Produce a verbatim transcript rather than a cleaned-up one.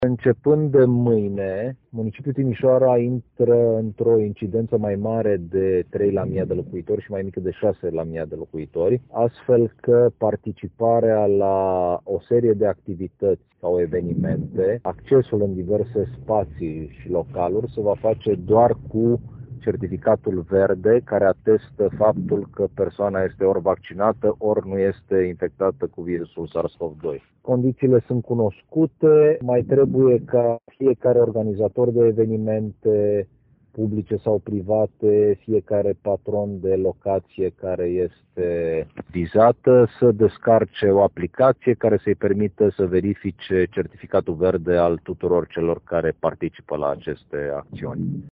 Începând de mâine, municipiul Timișoara intră într-o incidență mai mare de trei la mie de locuitori și mai mică de șase la mie de locuitori, astfel că participarea la o serie de activități sau evenimente, accesul în diverse spații și localuri se va face doar cu certificatul verde care atestă faptul că persoana este ori vaccinată, ori nu este infectată cu virusul SARS-CoV doi. Condițiile sunt cunoscute, mai trebuie ca fiecare organizator de evenimente publice sau private, fiecare patron de locație care este vizată să descarce o aplicație care să-i permită să verifice certificatul verde al tuturor celor care participă la aceste acțiuni.